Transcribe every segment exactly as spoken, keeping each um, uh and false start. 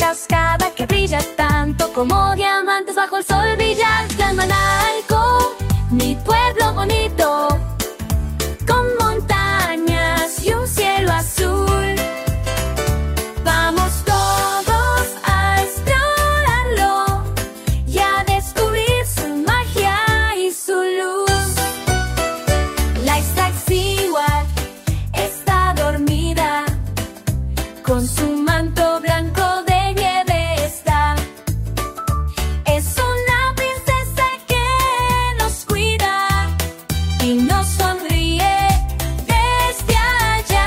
cascada que brilla tanto como diamantes bajo el sol brillar. Tlalmanalco, mi pueblo bonito, con montañas y un cielo azul. Vamos todos a explorarlo y a descubrir su magia y su luz. La Iztaccíhuatl está dormida, con su manto blanco de nieve está. Es una princesa que nos cuida y nos sonríe desde allá.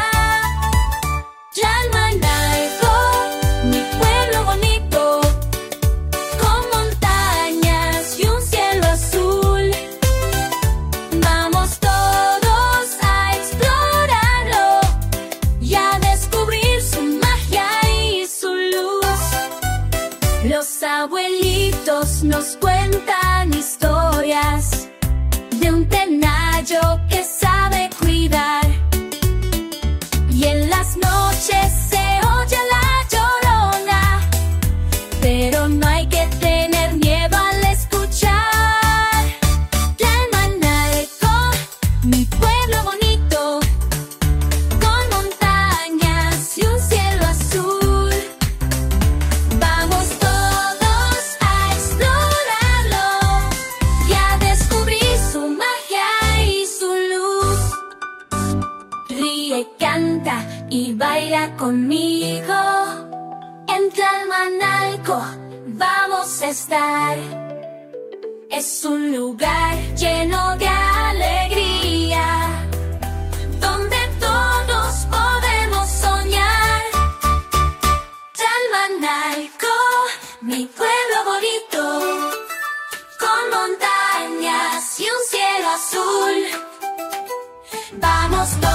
Tlalmanalco, mi pueblo bonito, con montañas y un cielo azul. Vamos todos a explorarlo y a descubrir su magia y su luz. Los abuelitos nos cuentan historias de un tenayo que sabe cuidar, y en las noches se oye la llorona, pero no hay que tener miedo al escuchar. Tlalmanalco, mi pueblo bonito, con montañas y un cielo azul. Vamos todos a explorarlo y a descubrir su magia y su luz. Ríe, canta y baila conmigo. En Tlalmanalco vamos a estar. Es un lugar lleno de alegría, donde todos podemos soñar. Tlalmanalco, mi pueblo bonito, con montañas y un cielo azul. Vamos todos